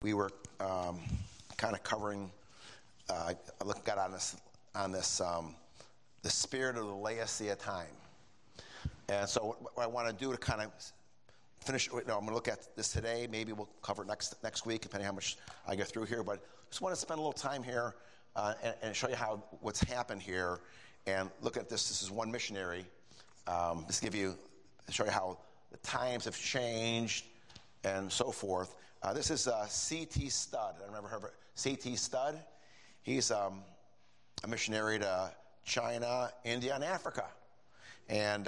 we were kind of covering. Got on this the spirit of the Laodicea time, and so what I want to do to kind of finish. I'm going to look at this today. Maybe we'll cover it next week, depending how much I get through here. But just want to spend a little time here and show you how what's happened here, and look at this. This is one missionary. Just show you how the times have changed and so forth. This is C.T. Studd. I never heard of C.T. Studd. He's a missionary to China, India, and Africa. And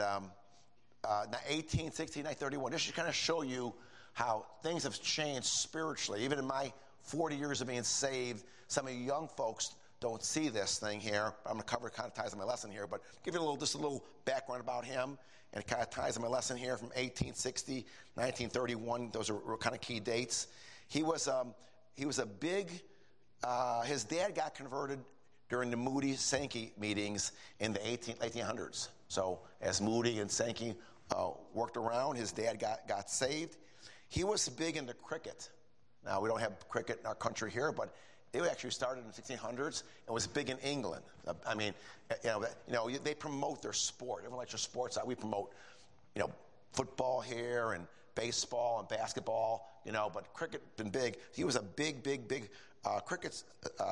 1860, 1931. This should kind of show you how things have changed spiritually. Even in my 40 years of being saved, some of you young folks don't see this thing here. I'm going to cover, kind of ties in my lesson here, but give you just a little background about him, and it kind of ties in my lesson here from 1860, 1931. Those are kind of key dates. He was a big. His dad got converted during the Moody Sankey meetings in the 1800s. So as Moody and Sankey worked around, his dad got saved. He was big into cricket. Now, we don't have cricket in our country here, but it actually started in the 1600s and was big in England. I mean, they promote their sport. Everyone likes their sports. We promote, football here and baseball and basketball, but cricket been big. He was a big cricket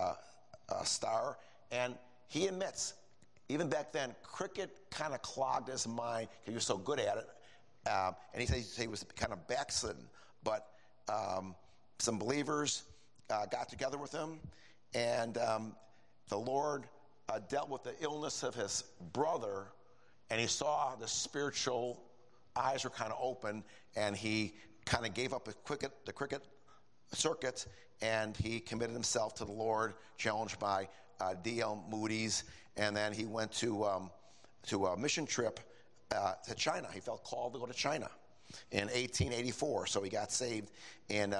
star, and he admits, even back then, cricket kind of clogged his mind because he was so good at it. And he said he was kind of backslidden, but some believers got together with him, and the Lord dealt with the illness of his brother, and he saw the spiritual eyes were kind of open, and he kind of gave up the cricket circuit, and he committed himself to the Lord, challenged by D.L. Moody's, and then he went to a mission trip to China. He felt called to go to China in 1884, so he got saved in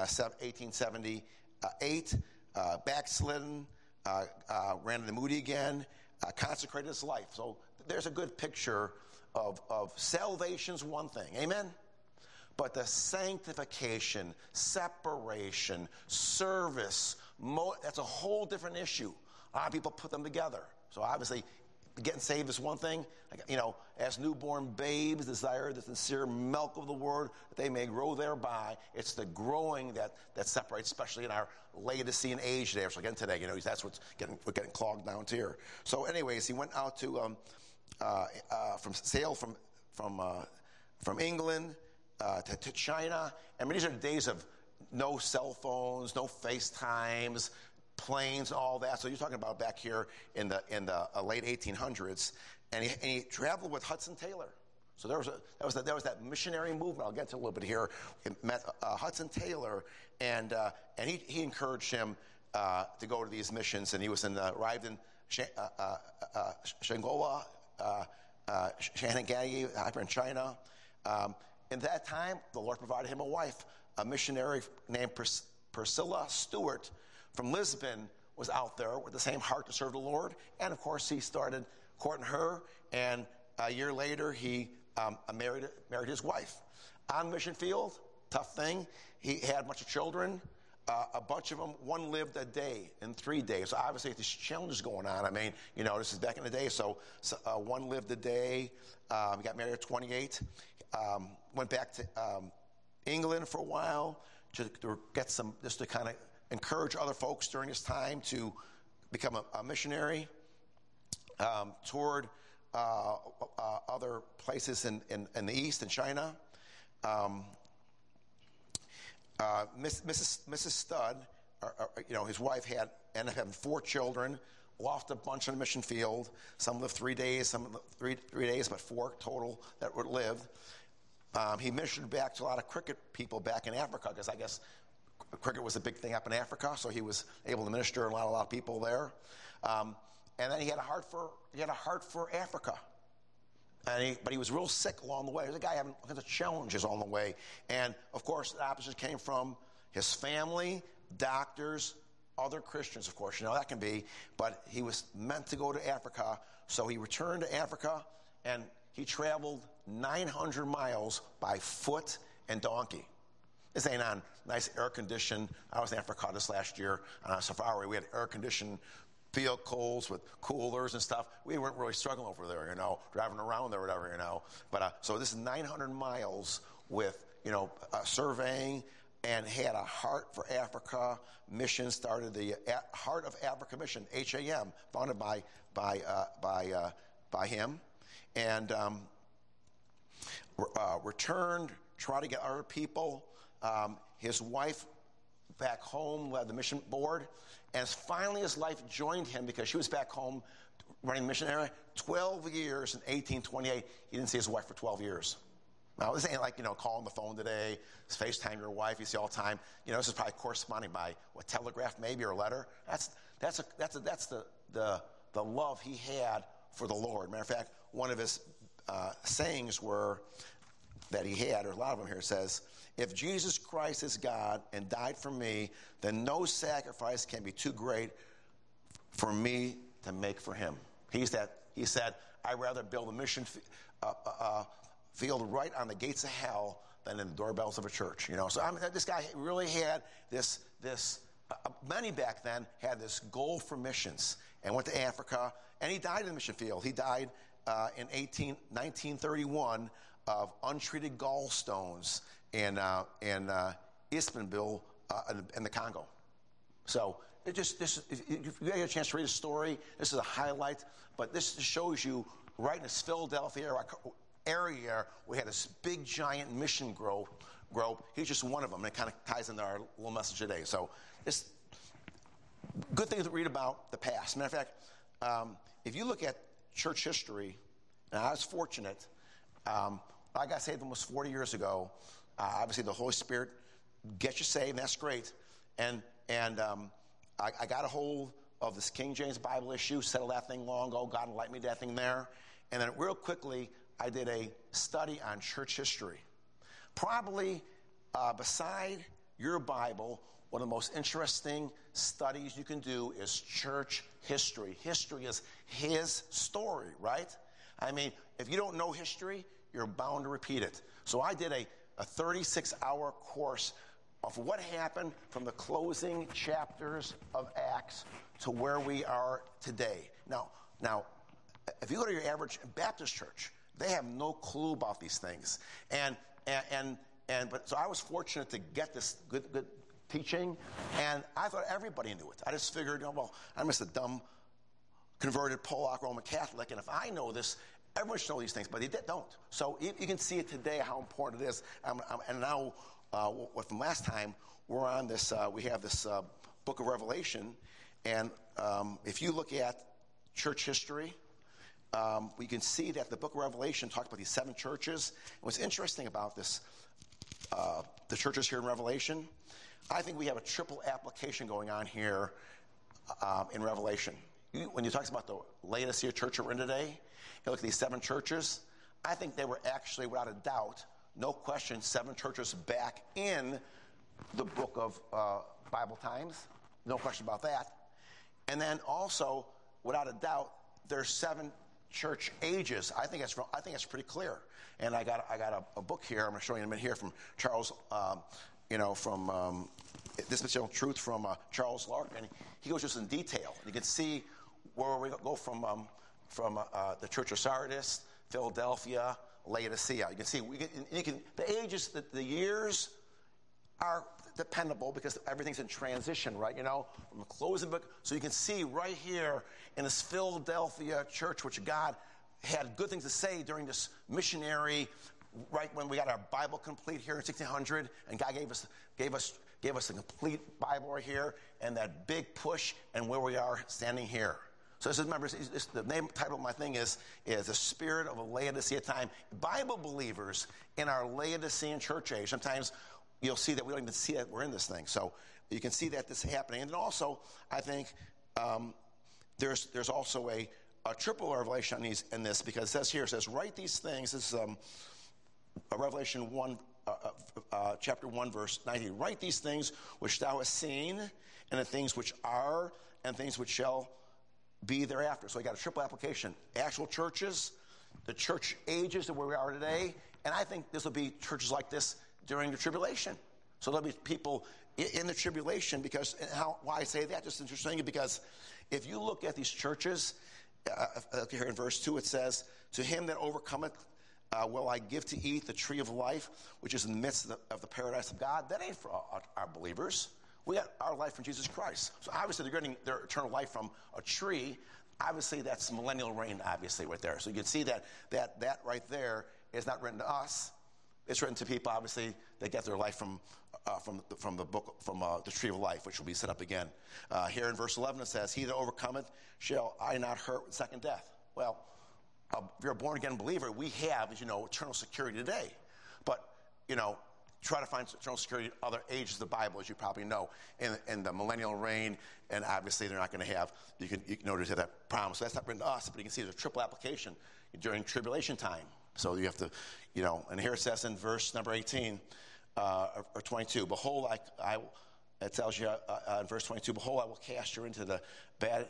1878, backslidden, ran into Moody again, consecrated his life. So there's a good picture of salvation's one thing, amen? But the sanctification, separation, service, that's a whole different issue. A lot of people put them together. So obviously, getting saved is one thing. As newborn babes desire the sincere milk of the word, that they may grow thereby. It's the growing that separates, especially in our Laodicean age today. So again today, that's what's getting clogged down to here. So anyways, he went out to from England to China. I mean, these are days of no cell phones, no FaceTimes, planes, all that. So you're talking about back here in the late 1800s, and he traveled with Hudson Taylor. So there was that missionary movement. I'll get to a little bit here. He met Hudson Taylor, and he encouraged him to go to these missions. And he arrived in Shanghai, in China. In that time, the Lord provided him a wife, a missionary named Priscilla Stewart from Lisbon was out there with the same heart to serve the Lord. And, of course, he started courting her, and a year later he married his wife. On the mission field, tough thing. He had a bunch of children. A bunch of them, one lived a day in 3 days. So obviously, there's challenges going on. I mean, this is back in the day. So one lived a day. He got married at 28. Went back to England for a while to get just to kind of encourage other folks during his time to become a missionary. Toured other places in the East, in China. Mrs. Studd, his wife ended up having 4 children, lost a bunch on the mission field. Some lived 3 days, some lived three days, but 4 total that lived. He ministered back to a lot of cricket people back in Africa, because I guess cricket was a big thing up in Africa, so he was able to minister to a lot of people there. And then he had a heart for Africa. But he was real sick along the way. There's a guy having all kinds of challenges on the way. And, of course, the opposition came from his family, doctors, other Christians, of course. That can be. But he was meant to go to Africa. So he returned to Africa, and he traveled 900 miles by foot and donkey. This ain't on nice air-conditioned. I was in Africa this last year on a safari. We had air-conditioned vehicles with coolers and stuff. We weren't really struggling over there, driving around there or whatever, But so this is 900 miles with, surveying, and had a Heart for Africa mission. Started the Heart of Africa mission, HAM, founded by him, and returned, tried to get other people. His wife back home led the mission board, and finally his life joined him because she was back home running the mission area. 12 years in 1828, he didn't see his wife for 12 years. Now, this ain't like, call on the phone today, FaceTime your wife, you see all the time. This is probably corresponding by what, telegraph maybe, or letter. That's the love he had for the Lord. Matter of fact, one of his sayings that he had, or a lot of them here, says, if Jesus Christ is God and died for me, then no sacrifice can be too great for me to make for him. He said, I'd rather build a mission field right on the gates of hell than in the doorbells of a church. So this guy really had this many back then had this goal for missions, and went to Africa, and he died in the mission field. He died in 1931 of untreated gallstones in Ismabil in the Congo. So if you get a chance to read a story, this is a highlight, but this shows you right in this Philadelphia area, we had this big giant mission grove. He's just one of them, and it kind of ties into our little message today. So it's good things to read about the past. Matter of fact, if you look at church history, and I was fortunate, I got saved almost 40 years ago. Obviously, the Holy Spirit gets you saved, and that's great. And I got a hold of this King James Bible issue, settled that thing long ago. God enlightened me to that thing there. And then real quickly, I did a study on church history. Probably beside your Bible, one of the most interesting studies you can do is church history. History is his story, right? I mean, if you don't know history, you're bound to repeat it. So I did a 36-hour course of what happened from the closing chapters of Acts to where we are today. Now, if you go to your average Baptist church, they have no clue about these things. But so I was fortunate to get this good teaching, and I thought everybody knew it. I just figured, I'm just a dumb converted Polak Roman Catholic, and if I know this, everyone should know these things, but they don't. So you can see it today how important it is. And now, from last time, we're on this. We have this book of Revelation, and if you look at church history, we can see that the book of Revelation talks about these 7 churches. And what's interesting about this, the churches here in Revelation, I think we have a triple application going on here in Revelation. When you talk about the Laodicea church that we're in today, you look at these 7 churches, I think they were actually, without a doubt, no question, 7 churches back in the book of Bible times. No question about that. And then also, without a doubt, there's 7 church ages. I think that's pretty clear. And I got a book here. I'm going to show you in a minute here from Charles, from Dispensational Truth from Charles Larkin. He goes just in detail. You can see where we go from the Church of Sardis, Philadelphia, Laodicea. You can see the ages, the years are dependable because everything's in transition, right? From the closing book. So you can see right here in this Philadelphia church, which God had good things to say during this missionary, right when we got our Bible complete here in 1600, and God gave us a complete Bible right here, and that big push, and where we are standing here. So this is, remember, the name title of my thing is The Spirit of a Laodicea Time. Bible believers in our Laodicean church age, sometimes you'll see that we don't even see that we're in this thing. So you can see that this is happening. And then also, I think there's also a triple revelation in this, because it says, write these things. This is Revelation 1, chapter 1, verse 19. Write these things which thou hast seen, and the things which are, and things which shall be thereafter. So you got a triple application. Actual churches, the church ages of where we are today, and I think this will be churches like this during the tribulation. So there'll be people in the tribulation because, why I say that, just interesting, because if you look at these churches, here in verse 2 it says, to him that overcometh will I give to eat the tree of life, which is in the midst of the paradise of God. That ain't for our believers. We got our life from Jesus Christ. So obviously they're getting their eternal life from a tree. Obviously that's millennial reign, obviously, right there. So you can see that right there is not written to us. It's written to people, obviously, that get their life from the book, from the tree of life, which will be set up again. Here in verse 11 it says, he that overcometh shall I not hurt with second death. Well, if you're a born-again believer, we have, as you know, eternal security today. But, try to find eternal security in other ages of the Bible, as you probably know, in the millennial reign, and obviously they're not going to have, you can notice that promise. So that's not written to us, but you can see there's a triple application during tribulation time. So you have to, and here it says in verse number 18, or 22, behold, it tells you in verse 22, behold, I will cast you into the bed,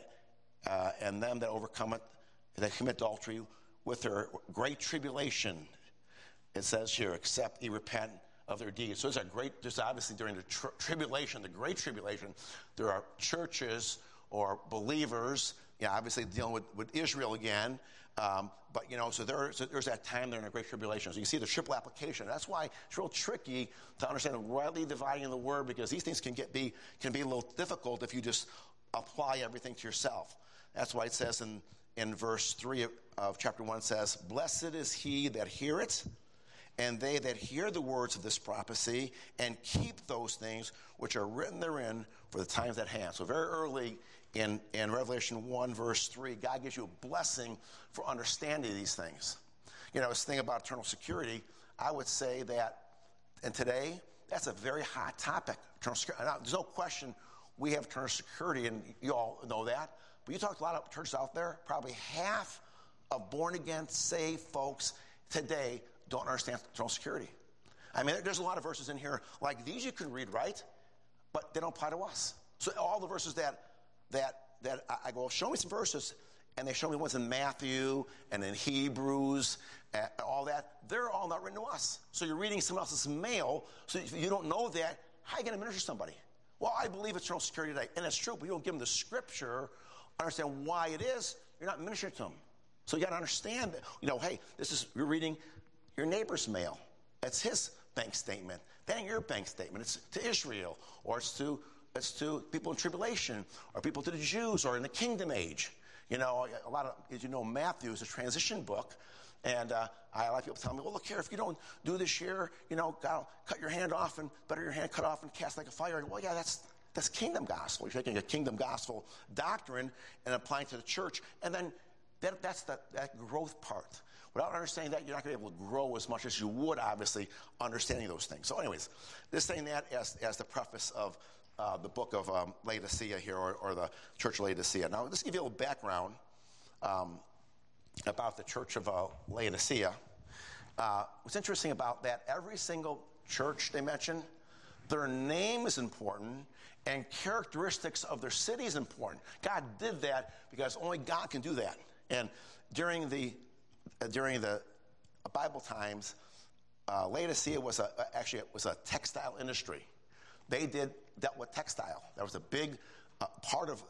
and them that overcome it, that commit adultery with their great tribulation. It says here, except ye repent of their deeds. So there's obviously during the tribulation, the great tribulation, there are churches or believers, obviously dealing with Israel again, but so there's that time there in the great tribulation. So you see the triple application. That's why it's real tricky to understand rightly dividing the word, because these things can be a little difficult if you just apply everything to yourself. That's why it says in verse 3 of chapter 1 says, blessed is he that heareth, and they that hear the words of this prophecy, and keep those things which are written therein, for the times at hand. So very early in Revelation 1, verse 3, God gives you a blessing for understanding these things. This thing about eternal security, I would say that, and today, that's a very hot topic. Eternal security. Now, there's no question we have eternal security, and you all know that. But you talk to a lot of churches out there, probably half of born-again, saved folks today don't understand eternal security. I mean, there's a lot of verses in here like these you can read, right? But they don't apply to us. So all the verses that I go, show me some verses, and they show me ones in Matthew and in Hebrews and all that. They're all not written to us. So you're reading someone else's mail, so if you don't know that, how are you going to minister to somebody? Well, I believe eternal security today, and it's true, but you don't give them the scripture, understand why it is, you're not ministering to them. So you got to understand that, hey, you're reading your neighbor's mail. That's his bank statement. That ain't your bank statement. It's to Israel, or it's to people in tribulation, or people to the Jews, or in the kingdom age. A lot of, as you know, Matthew is a transition book, and a lot of people tell me, well, look here, if you don't do this year, God will cut your hand off, and better your hand cut off and cast like a fire. Well, yeah, that's kingdom gospel. You're taking a kingdom gospel doctrine and applying it to the church, and then that's that growth part. Without understanding that, you're not going to be able to grow as much as you would, obviously, understanding those things. So anyways, this saying that as the preface of the book of Laodicea here, or the church of Laodicea. Now, let's give you a little background about the church of Laodicea. What's interesting about that, every single church they mention, their name is important, and characteristics of their city is important. God did that because only God can do that. And during the Bible times, Laodicea was a textile industry. They dealt with textile. That was a big part of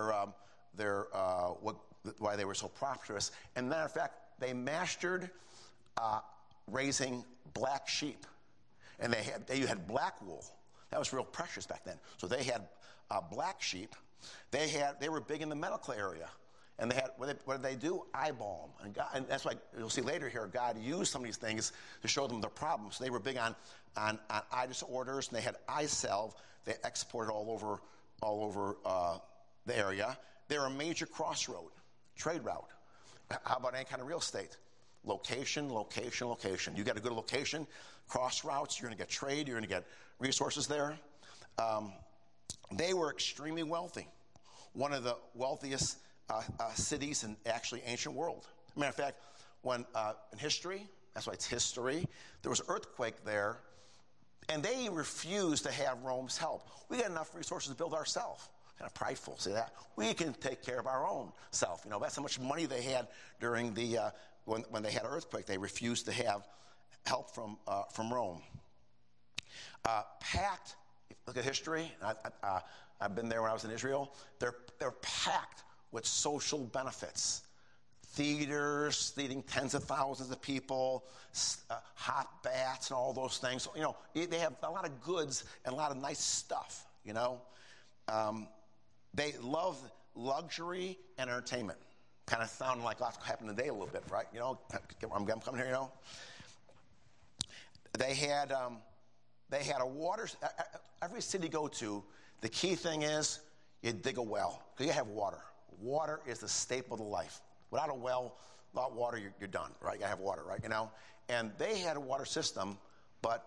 why they were so prosperous. And matter of fact, they mastered raising black sheep, and they had black wool. That was real precious back then. So they had black sheep. They were big in the medical area. And they had, what did they do? Eye balm. And that's why you'll see later here, God used some of these things to show them their problems. So they were big on eye disorders, and they had eye salve. They exported all over the area. They're a major crossroad, trade route. How about any kind of real estate? Location, location, location. You got a good location, cross routes, you're going to get trade, you're going to get resources there. They were extremely wealthy. One of the wealthiest cities in actually ancient world. As a matter of fact, when in history, that's why it's history, there was an earthquake there, and they refused to have Rome's help. We got enough resources to build ourselves. Kind of prideful, see that? We can take care of our own self. That's how much money they had during the when they had an earthquake. They refused to have help from Rome. Packed, look at history. I've been there when I was in Israel. They're packed with social benefits. Theaters feeding tens of thousands of people, hot baths and all those things. You know, they have a lot of goods and a lot of nice stuff, you know. They love luxury and entertainment. Kind of sounding like what's happening today a little bit, right? You know, I'm coming here, you know. They had a water, every city you go to, the key thing is you dig a well, because you have water. Water is the staple of the life. Without a well, without water, you're done, right? You gotta have water, right? You know? And they had a water system, but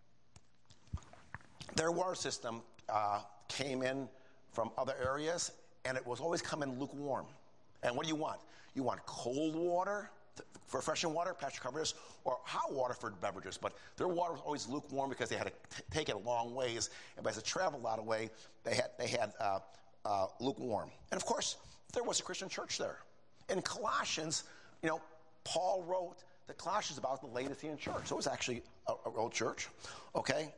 their water system came in from other areas, and it was always coming lukewarm. And what do you want? You want cold water for refreshing water, Pastor covered this, or hot water for beverages. But their water was always lukewarm because they had to take it a long ways. And as it traveled a lot of way, they had lukewarm. And of course, there was a Christian church there. In Colossians, you know, Paul wrote the Colossians about the Laodicean church. So it was actually an old church, okay?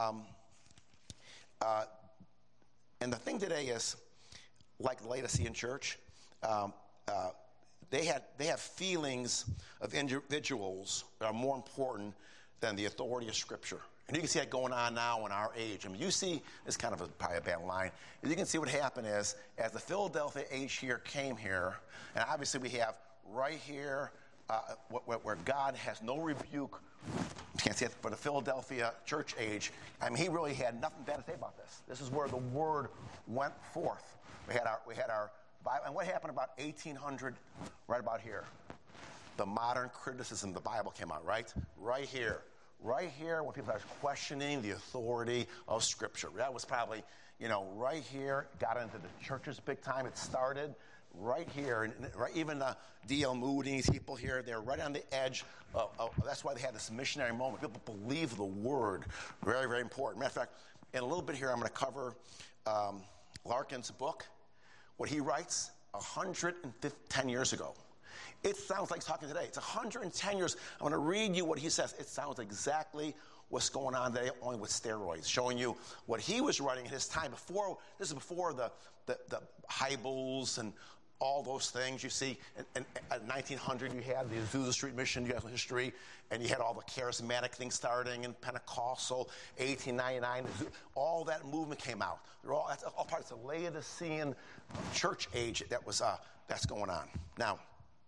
And the thing today is, like the Laodicean church, they have feelings of individuals that are more important than the authority of Scripture. And you can see that going on now in our age. I mean, you see, it's kind of probably a bad line. You can see what happened is, as the Philadelphia age here came here, and obviously we have right here where God has no rebuke, you can't see it, for the Philadelphia church age. I mean, he really had nothing bad to say about this. This is where the word went forth. We had our Bible, and what happened about 1800, right about here? The modern criticism of the Bible came out, right? Right here. Right here, when people are questioning the authority of Scripture. That was probably, you know, right here, got into the churches big time. It started right here. And right, even D.L. Moody, people here, they're right on the edge. That's why they had this missionary moment. People believe the word. Very, very important. Matter of fact, in a little bit here, I'm going to cover Larkin's book, what he writes 110 years ago. It sounds like he's talking today. It's 110 years. I'm going to read you what he says. It sounds exactly what's going on today, only with steroids, showing you what he was writing in his time before. This is before the Hybels and all those things. You see, in 1900, you had the Azusa Street Mission, you have history, and you had all the charismatic things starting in Pentecostal, 1899. All that movement came out. That's all part of the Laodicean church age that was that's going on. Now,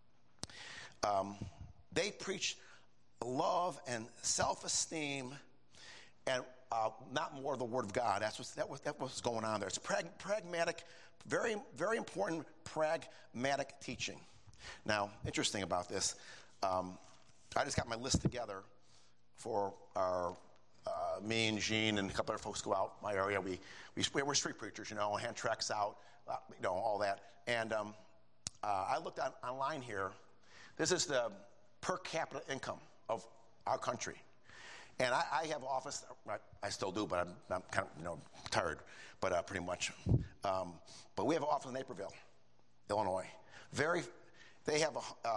they preach love and self-esteem and not more of the Word of God. That was going on there. It's pragmatic, very, very important pragmatic teaching. Now, interesting about this, I just got my list together for our, me and Gene and a couple other folks go out my area. We're street preachers, you know, hand tracks out, you know, all that. And I looked online here. This is the per capita income of our country. And I have an office, I still do, but I'm kind of, you know, tired, but pretty much. But we have an office in Naperville, Illinois. They have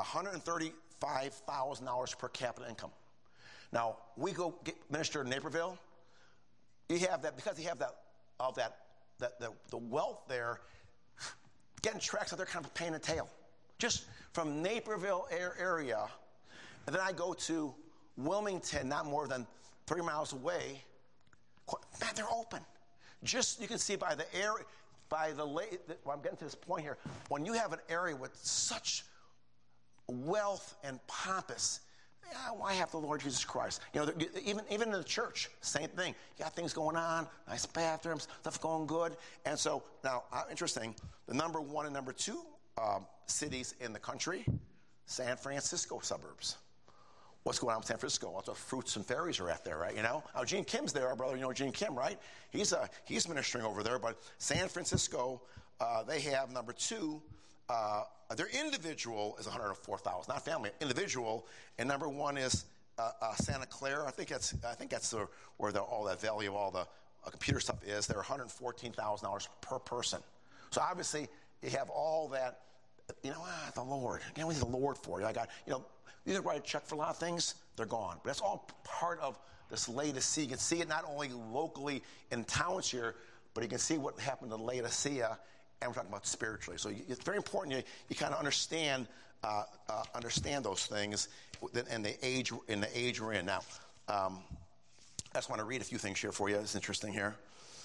$135,000 per capita income. Now, we go get minister in Naperville. You have that, because you have the wealth there, getting tracks out there kind of a pain in the tail. Just from Naperville area, and then I go to Wilmington, not more than 30 miles away. Man, they're open. Just, you can see by the area, well, I'm getting to this point here. When you have an area with such wealth and pompous, why have the Lord Jesus Christ? You know, even in the church, same thing. You got things going on, nice bathrooms, stuff going good. And so, now, interesting, the number one and number two cities in the country, San Francisco suburbs. What's going on with San Francisco? Lots of fruits and fairies are at there, right? You know, Gene Kim's there, our brother. You know Gene Kim, right? He's ministering over there. But San Francisco, they have number two. Their individual is 104,000, not family. Individual, and number one is Santa Clara. I think that's where all that value of all the computer stuff is. They're $114,000 per person. So obviously, you have all that. You know, the Lord. You know, what is the Lord for? You got, you know, you can write a check for a lot of things, they're gone. But that's all part of this Laodicea. You can see it not only locally in towns here, but you can see what happened to Laodicea, and we're talking about spiritually. So it's very important you kind of understand those things in the age we're in. Now, I just want to read a few things here for you. It's interesting here.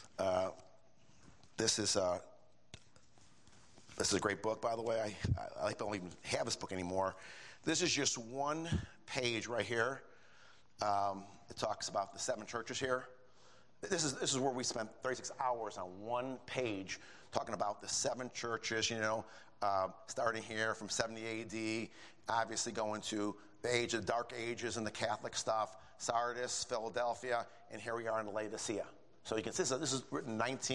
This is a great book, by the way. I don't even have this book anymore. This is just one page right here. It talks about the 7 churches here. This is where we spent 36 hours on one page talking about the 7 churches, starting here from 70 A.D., obviously going to the Dark Ages and the Catholic stuff, Sardis, Philadelphia, and here we are in Laodicea. So you can see this is written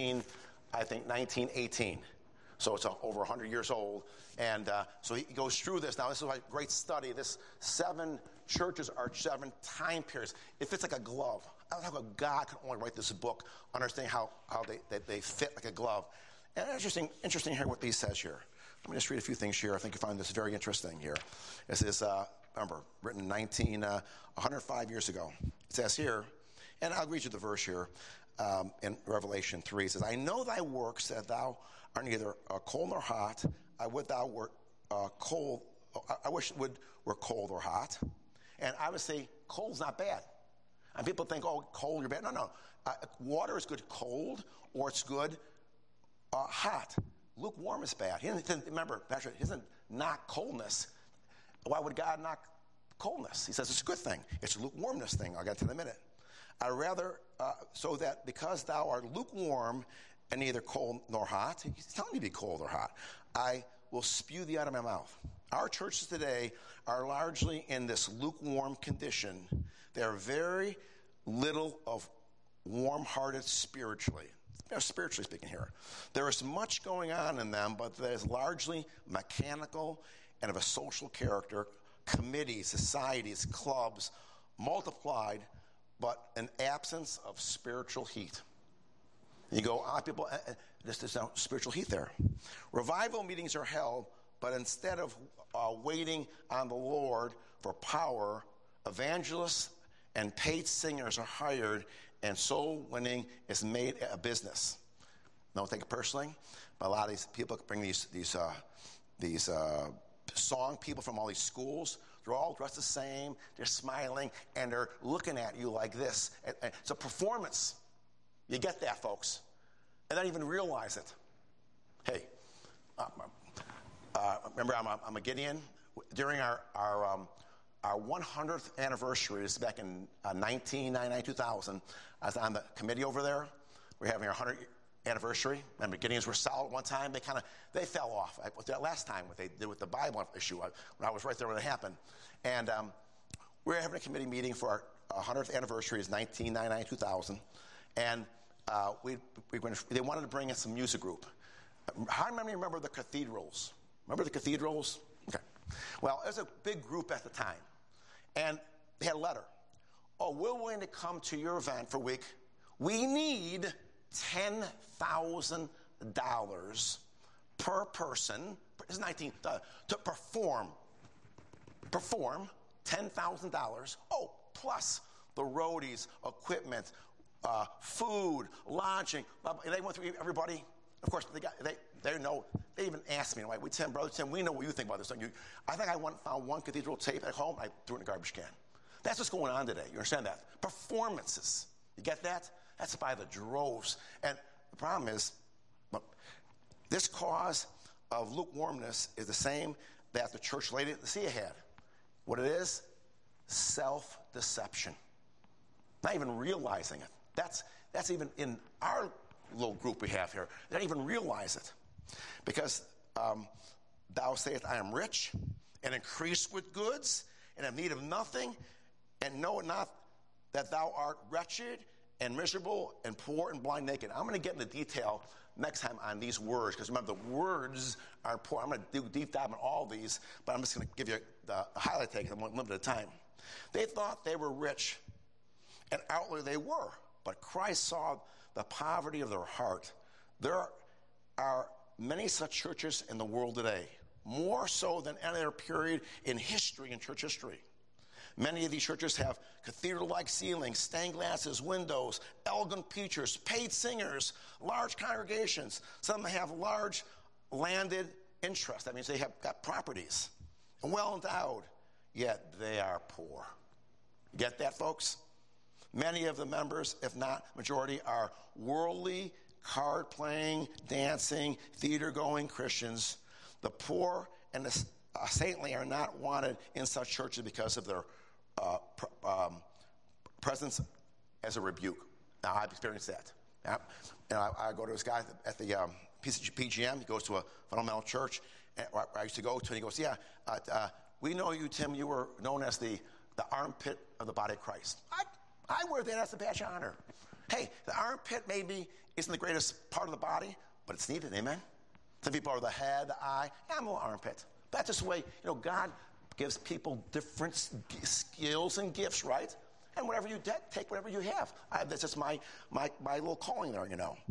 1918. So it's over 100 years old. And so he goes through this. Now, this is a great study. This 7 churches are 7 time periods. It fits like a glove. I don't know how God could only write this book, understanding how they fit like a glove. And interesting here what these says here. Let me just read a few things here. I think you find this very interesting here. This is, remember, written 105 years ago. It says here, and I'll read you the verse here in Revelation 3. It says, I know thy works, that thou art neither cold nor hot. I would thou wert cold. I wish it were cold or hot. And I would say cold's not bad. And people think, oh, cold, you're bad. No. Water is good cold, or it's good hot. Lukewarm is bad. Remember, Pastor, he doesn't knock coldness. Why would God knock coldness? He says it's a good thing. It's a lukewarmness thing. I'll get to in a minute. I rather, so that because thou art lukewarm and neither cold nor hot, he's telling you to be cold or hot, I will spew thee out of my mouth. Our churches today are largely in this lukewarm condition. They're very little of warm-hearted spiritually. Spiritually speaking here. There is much going on in them, but there's largely mechanical and of a social character, committees, societies, clubs, multiplied, but an absence of spiritual heat. You go, people, there's no spiritual heat there. Revival meetings are held, but instead of waiting on the Lord for power, evangelists and paid singers are hired, and soul winning is made a business. Don't take it personally, but a lot of these people bring these song people from all these schools. They're all dressed the same. They're smiling, and they're looking at you like this. It's a performance. You get that, folks. And don't even realize it. Hey, remember, I'm a Gideon. During our 100th anniversary, this is back in 1999, 2000, I was on the committee over there. We're having our 100th anniversary. Remember, Gideons were solid one time. They fell off. That last time, what they did with the Bible issue, when I was right there when it happened. And we were having a committee meeting for our 100th anniversary. It's 1999, 2000. And they wanted to bring in some music group. How many remember the Cathedrals? Remember the Cathedrals? Okay. Well, there's a big group at the time. And they had a letter. Oh, we're willing to come to your event for a week. We need $10,000 per person. It's 19 to perform $10,000. Oh, plus the roadies, equipment, food, lodging. They went through everybody. Of course, they know. They even asked me, like, Brother Tim, we know what you think about this. Don't you? I think I found one cathedral tape at home. I threw it in a garbage can. That's what's going on today. You understand that? Performances. You get that? That's by the droves. And the problem is, this cause of lukewarmness is the same that the church Laodicea had. What it is? Self-deception. Not even realizing it. That's even in our little group we have here. They don't even realize it. Because thou sayest, I am rich and increase with goods and have need of nothing, and know not that thou art wretched and miserable and poor and blind naked. I'm going to get into detail next time on these words, because remember, the words are important. I'm going to do deep dive on all these, but I'm just going to give you the highlight take because I'm limited time. They thought they were rich, and outwardly they were, but Christ saw the poverty of their heart. There are many such churches in the world today, more so than any other period in history, in church history. Many of these churches have cathedral-like ceilings, stained glasses, windows, elegant preachers, paid singers, large congregations. Some have large landed interests. That means they have got properties and well endowed, yet they are poor. Get that, folks? Many of the members, if not majority, are worldly, card-playing, dancing, theater-going Christians. The poor and the saintly are not wanted in such churches because of their presence as a rebuke. Now, I've experienced that. I go to this guy at the PGM. He goes to a fundamental church where I used to go to, and he goes, yeah, we know you, Tim. You were known as the armpit of the body of Christ. I wear that as a badge of honor. Hey, the armpit maybe isn't the greatest part of the body, but it's needed, amen? Some people are the head, the eye. Yeah, I'm a little armpit. That's just the way, God gives people different skills and gifts, right? And whatever you take, whatever you have. That's just my little calling there,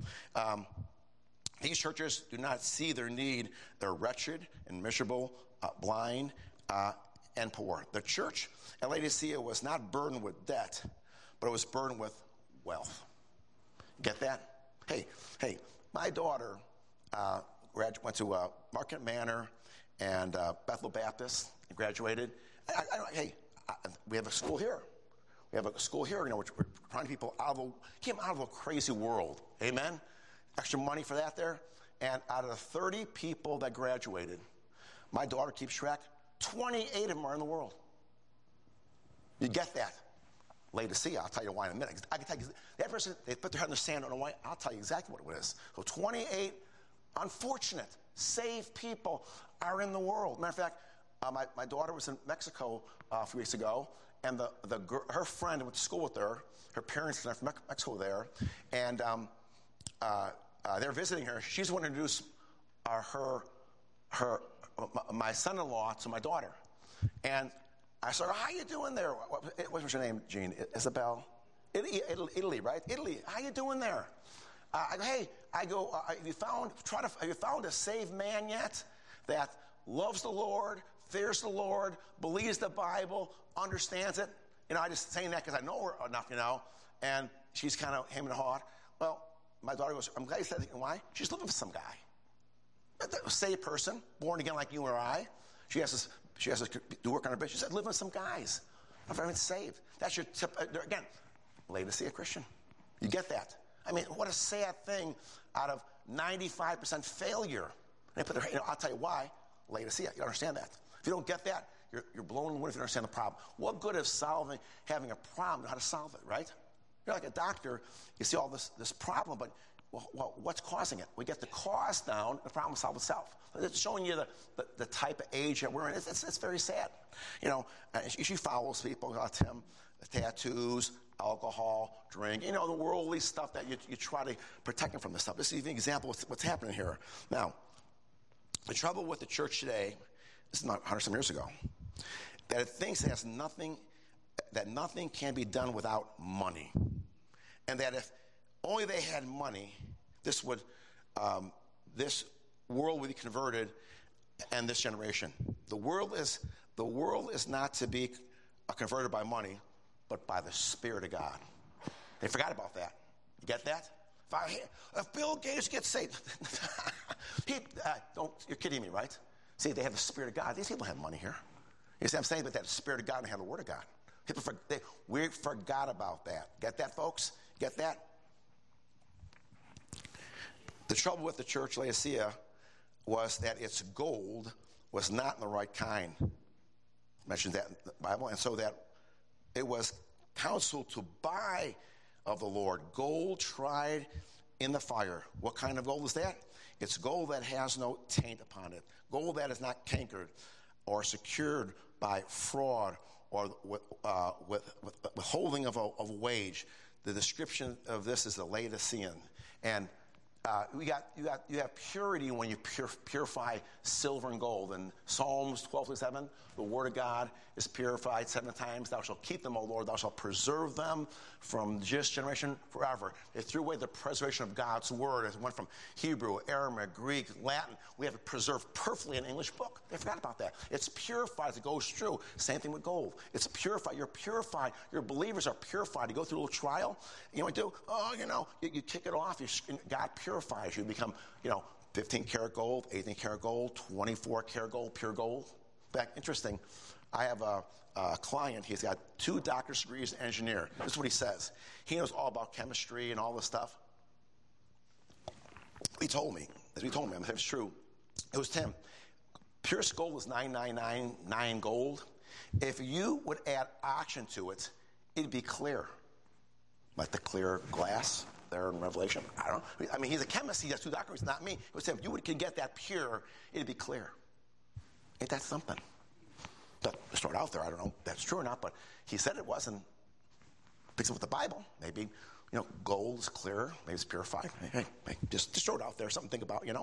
These churches do not see their need. They're wretched and miserable, blind, and poor. The church at Laodicea was not burdened with debt, but it was burdened with wealth. Get that? Hey, my daughter went to Market Manor and Bethel Baptist and graduated. We have a school here. We're trying people came out of a crazy world. Amen? Extra money for that there. And out of the 30 people that graduated, my daughter keeps track, 28 of them are in the world. You get that? Laodicea, I'll tell you why in a minute. I can tell you, that person, they put their head in the sand, don't know why. I'll tell you exactly what it is. So 28 unfortunate, saved people are in the world. Matter of fact, my daughter was in Mexico a few weeks ago, and her friend went to school with her. Her parents are from Mexico there, and they're visiting her. She's going to introduce my son-in-law to my daughter. And I said, how you doing there? What was your name, Jean? Isabel? Italy, right? Italy. How you doing there? I go, have you found a saved man yet that loves the Lord, fears the Lord, believes the Bible, understands it? I just saying that because I know her enough, and she's kind of hemming and hawing. Well, my daughter goes, I'm glad you said that. Why? She's living with some guy. A saved person, born again like you or I. She has to do work on her business. She said, living with some guys. I'm very saved. That's your tip. Again, Laodicea Christian. You get that? I mean, what a sad thing out of 95% failure. They put their, I'll tell you why. Laodicea. You understand that? If you don't get that, you're blowing the wind if you don't understand the problem. What good is having a problem, know how to solve it, right? You're like a doctor, you see all this problem, but what's causing it? We get the cause down, the problem will solve itself. It's showing you the type of age that we're in. It's very sad. She follows people, Tim, tattoos, alcohol, drink, the worldly stuff that you try to protect them from this stuff. This is an example of what's happening here. Now, the trouble with the church today, this is not 100-some years ago, that it thinks that nothing can be done without money. And that if only they had money, this world would be converted and this generation. The world is not to be converted by money, but by the Spirit of God. They forgot about that. You get that? If Bill Gates gets saved, you're kidding me, right? See, they have the Spirit of God. These people have money here. You see what I'm saying? But they have the Spirit of God and they have the Word of God. We forgot about that. Get that, folks? Get that? The trouble with the church Laodicea was that its gold was not in the right kind. I mentioned that in the Bible. And so that it was counseled to buy of the Lord gold tried in the fire. What kind of gold is that? It's gold that has no taint upon it. Gold that is not cankered or secured by fraud or withholding of a wage. The description of this is the Laodicean. And You have purity when you purify silver and gold. In Psalms 12:7, the word of God is purified 7 times. Thou shalt keep them, O Lord. Thou shalt preserve them from this generation forever. They threw away the preservation of God's word. It went from Hebrew, Aramaic, Greek, Latin. We have it preserved perfectly in an English book. They forgot about that. It's purified as it goes through. Same thing with gold. It's purified. You're purified. Your believers are purified. You go through a little trial. You know what you do? You kick it off. God purifies you. Become, 15 karat gold, 18 karat gold, 24 karat gold, pure gold. In fact, interesting. I have a client. He's got 2 doctor's degrees in engineer. This is what he says. He knows all about chemistry and all this stuff. He told me, I'm if it's true, it was Tim. Pure gold is 9999 gold. If you would add oxygen to it, it'd be clear. Like the clear glass there in Revelation. I don't know. I mean, he's a chemist. He has 2 doctorates, not me. It was Tim. If you could get that pure, it'd be clear. Ain't that something? Just throw it out there. I don't know if that's true or not, but he said it was, and fix it with the Bible. Maybe, gold is clear. Maybe it's purified. Hey, just throw it out there. Something to think about,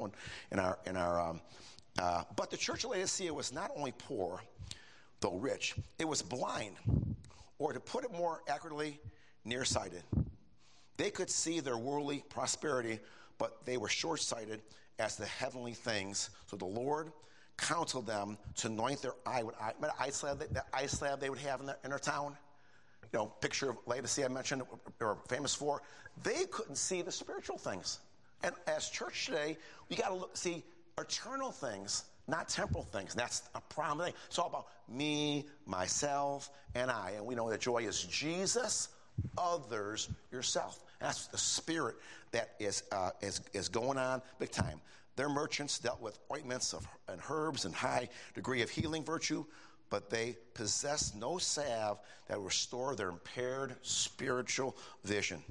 but the church of Laodicea was not only poor, though rich. It was blind, or to put it more accurately, nearsighted. They could see their worldly prosperity, but they were short-sighted as the heavenly things. So the Lord counseled them to anoint their eye with eye. Remember the eye salve they would have in their town? Picture of Laodicea I mentioned, or famous for. They couldn't see the spiritual things. And as church today, we got to see eternal things, not temporal things. And that's a problem thing. It's all about me, myself, and I. And we know that joy is Jesus, others, yourself. And that's the spirit that is going on big time. Their merchants dealt with ointments and herbs and high degree of healing virtue, but they possessed no salve that would restore their impaired spiritual vision.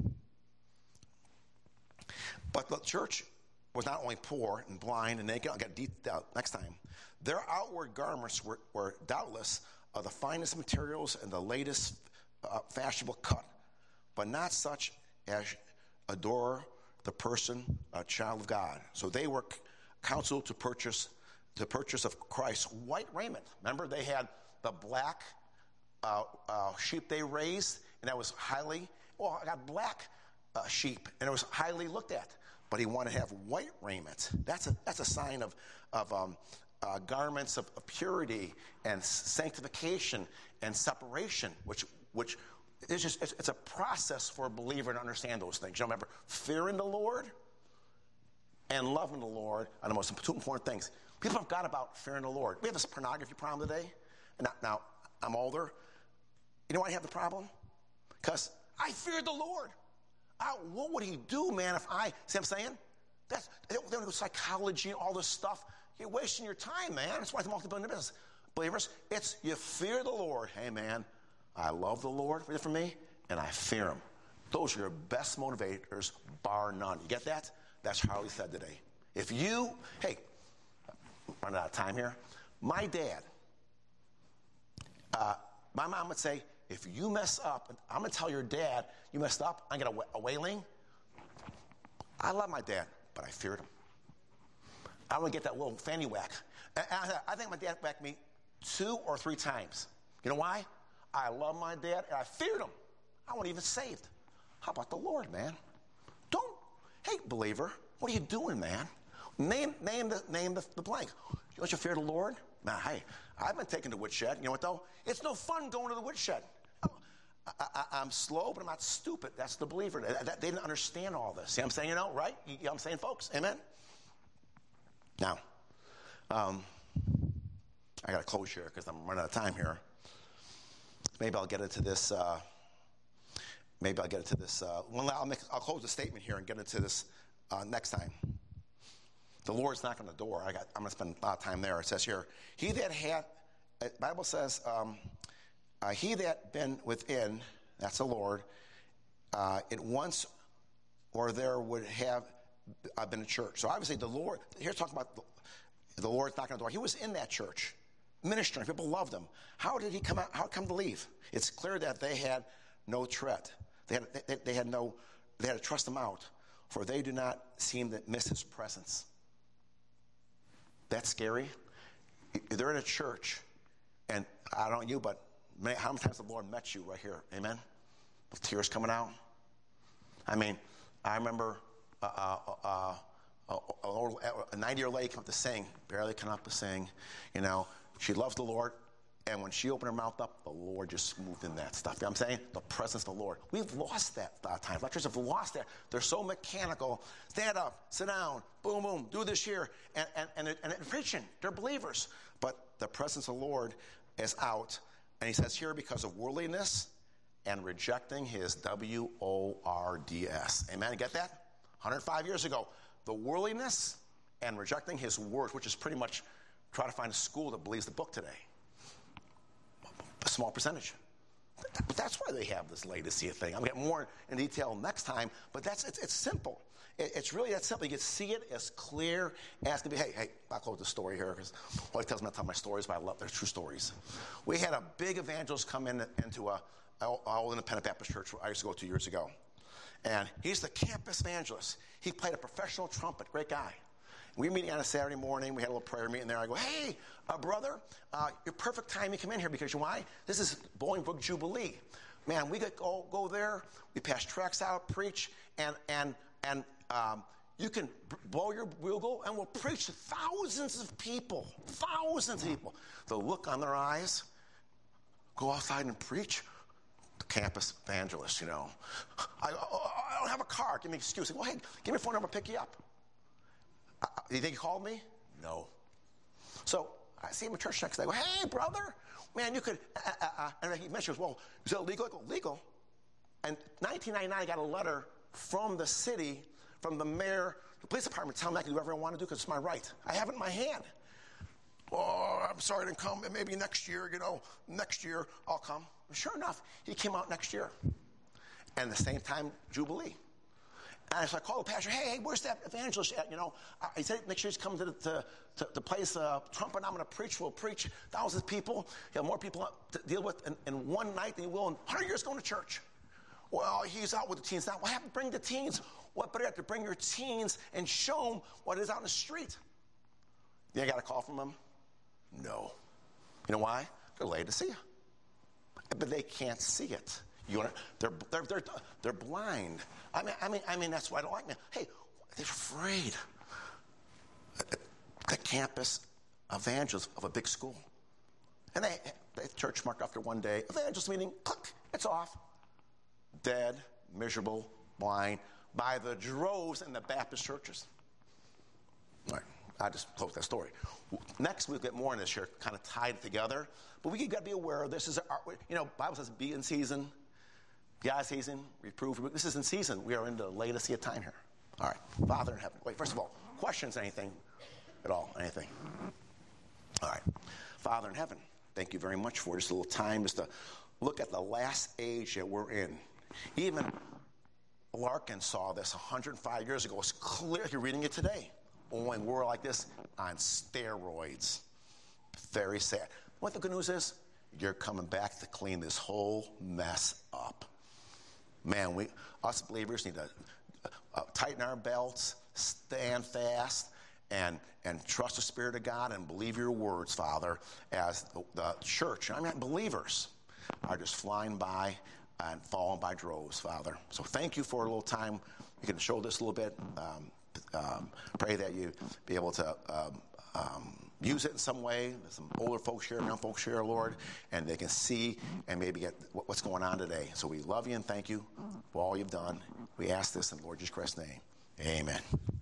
But the church was not only poor and blind and naked. I'll get detailed next time. Their outward garments were doubtless of the finest materials and the latest fashionable cut, but not such as adore the person, a child of God. So they were counseled to purchase of Christ white raiment. Remember, they had the black sheep they raised, and that was I got black sheep, and it was highly looked at. But he wanted to have white raiment. That's a sign of garments of purity and sanctification and separation, which it's a process for a believer to understand those things. Remember, fearing the Lord and loving the Lord are the most 2 important things. People have forgot about fearing the Lord. We have this pornography problem today. And now I'm older. You know why I have the problem? Because I fear the Lord. What would he do, man, if I... See what I'm saying? They don't do psychology and all this stuff. You're wasting your time, man. That's why it's multi-billion business. Believers, it's you fear the Lord. Hey, man, I love the Lord for me, and I fear him. Those are your best motivators, bar none. You get that? That's Harley said today. If you... Hey, I'm running out of time here. My dad... my mom would say, if you mess up, I'm going to tell your dad you messed up, I'm going to get a wailing. I love my dad, but I feared him. I want to get that little fanny whack. And I think my dad whacked me 2 or 3 times. You know why? I love my dad, and I feared him. I wasn't even saved. How about the Lord, man? Hey, believer, what are you doing, man? Name the blank. Don't you fear the Lord? Nah, hey, I've been taken to the woodshed. You know what, though? It's no fun going to the woodshed. I'm slow, but I'm not stupid. That's the believer. They didn't understand all this. See what I'm saying, right? You know what I'm saying, folks? Amen? Now, I got to close here because I'm running out of time here. Maybe I'll get into this. I'll close the statement here and get into this next time. The Lord's knocking on the door. I'm going to spend a lot of time there. It says here, he that hath, the Bible says, he that been within, that's the Lord, it once or there would have been a church. So obviously the Lord, here's talking about the Lord's knocking on the door. He was in that church, ministering. People loved him. How did he come out? How come to leave? It's clear that they had no threat. They had to trust him out. for they do not seem to miss his presence. That's scary. They're in a church, and I don't know you, but how many times the Lord met you right here? Amen? With tears coming out. I mean, I remember a 90-year-old lady come up to sing, barely come up to sing. You know, she loves the Lord, and when she opened her mouth up, the Lord just moved in that stuff. You know what I'm saying? The presence of the Lord. We've lost that a lot of times. A lot of churches have lost that. They're so mechanical. Stand up, sit down, boom, boom, do this here. And preaching. They're believers. But the presence of the Lord is out. And he says here, because of worldliness and rejecting his words. Amen? You get that? 105 years ago. The worldliness and rejecting his words, which is pretty much try to find a school that believes the book today. A small percentage. But that's why they have this Laodicea thing. I'll get more in detail next time, but it's simple. It's really that simple. You can see it as clear as can be. Hey, I'll close the story here because all he tells me not to tell my stories, but I love their true stories. We had a big evangelist come into an old independent Baptist church I used to go to years ago. And he's the campus evangelist. He played a professional trumpet. Great guy. We were meeting on a Saturday morning. We had a little prayer meeting there. I go, hey, brother, your perfect time you come in here because you know why? This is Bolingbrook Jubilee. Man, we go there. We pass tracts out, preach, and you can blow your bugle, and we'll preach to thousands of people. Thousands of people. The look on their eyes, go outside and preach. The campus evangelist, you know. I don't have a car. Give me an excuse. I go, hey, give me a phone number, pick you up. Do you think he called me? No. So I see him at church next day. I go, hey, brother, man, you could, and he mentions, well, is it legal? I go, legal. And 1999, I got a letter from the city, from the mayor, the police department, telling me I can do whatever I want to do because it's my right. I have it in my hand. Oh, I'm sorry I didn't come. Maybe next year, next year I'll come. And sure enough, he came out next year. And at the same time, Jubilee. And so I called the pastor, hey, where's that evangelist at? He said next year he's coming to play his trumpet. I'm going to preach. We'll preach thousands of people. He'll have more people to deal with in one night than he will in 100 years going to church. Well, he's out with the teens now. What happened? Bring the teens. What better to bring your teens and show them what it is out in the street? You got a call from him? No. You know why? They're Laodicea. But they can't see it. They're blind. I mean that's why I don't like me. Hey, they're afraid. The campus evangelists of a big school. And they church marked after one day, evangelist meeting, click, it's off. Dead, miserable, blind, by the droves in the Baptist churches. All right, I just closed that story. Next, we'll get more in this here, kind of tied together. But we got to be aware of this. Bible says be in season, be out of season, reprove. This is in season. We are in the Laodicea time here. All right, Father in heaven. Wait, first of all, questions, anything at all, anything? All right, Father in heaven, thank you very much for this little time just to look at the last age that we're in. Even Larkin saw this 105 years ago. It's clear you're reading it today. Only we're like this on steroids. Very sad. What the good news is, you're coming back to clean this whole mess up. Man, us believers need to tighten our belts, stand fast, and trust the Spirit of God and believe your words, Father, as the church, believers, are just flying by and falling by droves, Father. So thank you for a little time. You can show this a little bit. Pray that you be able to use it in some way. There's some older folks here, young folks here, Lord, and they can see and maybe get what's going on today. So we love you and thank you for all you've done. We ask this in Lord Jesus Christ's name. Amen.